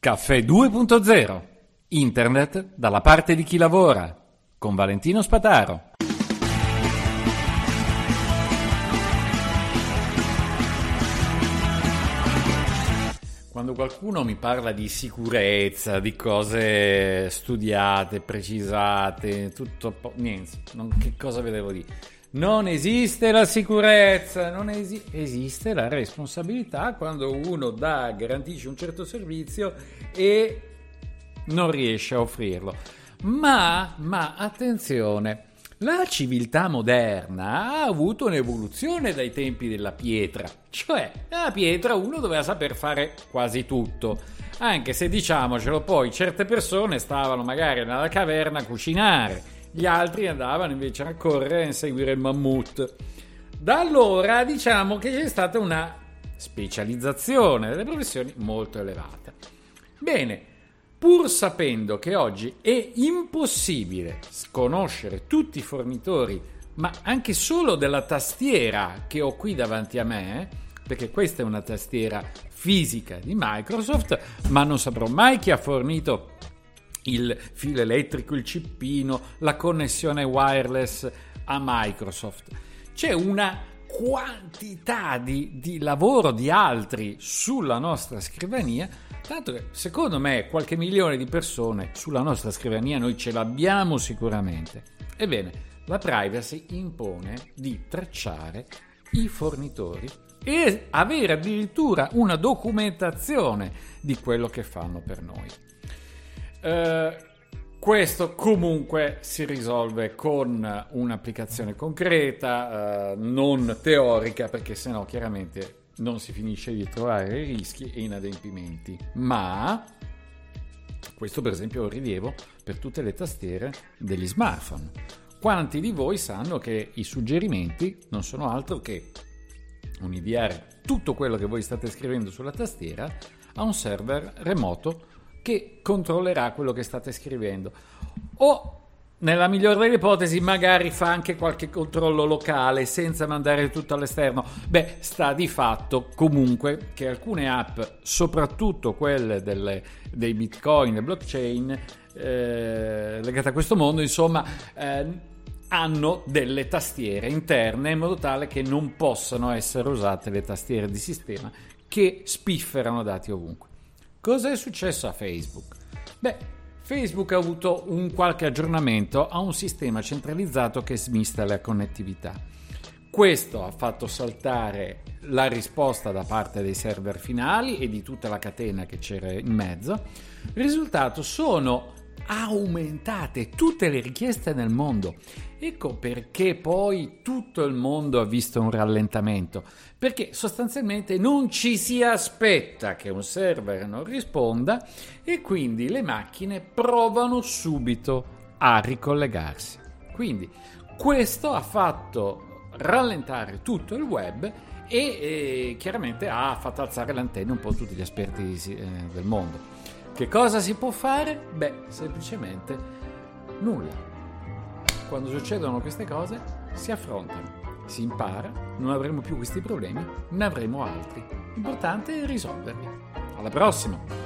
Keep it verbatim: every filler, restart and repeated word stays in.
Caffè due punto zero. Internet dalla parte di chi lavora. Con Valentino Spataro. Quando qualcuno mi parla di sicurezza, di cose studiate, precisate, tutto po- niente, non, che cosa vedevo dire? Non esiste la sicurezza, non esi- esiste la responsabilità quando uno dà, garantisce un certo servizio e non riesce a offrirlo. Ma, ma attenzione, la civiltà moderna ha avuto un'evoluzione dai tempi della pietra, cioè la pietra uno doveva saper fare quasi tutto, anche se diciamocelo poi certe persone stavano magari nella caverna a cucinare, gli altri andavano invece a correre e inseguire il mammut. Da allora diciamo che c'è stata una specializzazione delle professioni molto elevata. Bene, pur sapendo che oggi è impossibile conoscere tutti i fornitori, ma anche solo della tastiera che ho qui davanti a me, perché questa è una tastiera fisica di Microsoft, ma non saprò mai chi ha fornito il filo elettrico, il cippino, la connessione wireless a Microsoft. C'è una quantità di, di lavoro di altri sulla nostra scrivania, tanto che secondo me qualche milione di persone sulla nostra scrivania noi ce l'abbiamo sicuramente. Ebbene, la privacy impone di tracciare i fornitori e avere addirittura una documentazione di quello che fanno per noi. Uh, questo comunque si risolve con un'applicazione concreta, uh, non teorica, perché sennò chiaramente non si finisce di trovare rischi e inadempimenti. Ma questo per esempio è un rilievo per tutte le tastiere degli smartphone. Quanti di voi sanno che i suggerimenti non sono altro che un inviare tutto quello che voi state scrivendo sulla tastiera a un server remoto che controllerà quello che state scrivendo, o nella migliore delle ipotesi magari fa anche qualche controllo locale senza mandare tutto all'esterno. Beh, sta di fatto comunque che alcune app, soprattutto quelle delle, dei bitcoin e blockchain eh, legate a questo mondo, insomma eh, hanno delle tastiere interne in modo tale che non possano essere usate le tastiere di sistema che spifferano dati ovunque. Cosa è successo a Facebook? Beh, Facebook ha avuto un qualche aggiornamento a un sistema centralizzato che smista la connettività. Questo ha fatto saltare la risposta da parte dei server finali e di tutta la catena che c'era in mezzo. Il risultato sono aumentate tutte le richieste nel mondo. Ecco perché poi tutto il mondo ha visto un rallentamento, perché sostanzialmente non ci si aspetta che un server non risponda e quindi le macchine provano subito a ricollegarsi. Quindi questo ha fatto rallentare tutto il web e eh, chiaramente ha fatto alzare le antenne un po' tutti gli esperti eh, del mondo. Che cosa si può fare? Beh, semplicemente nulla. Quando succedono queste cose si affrontano, si impara, non avremo più questi problemi, ne avremo altri. L'importante è risolverli. Alla prossima!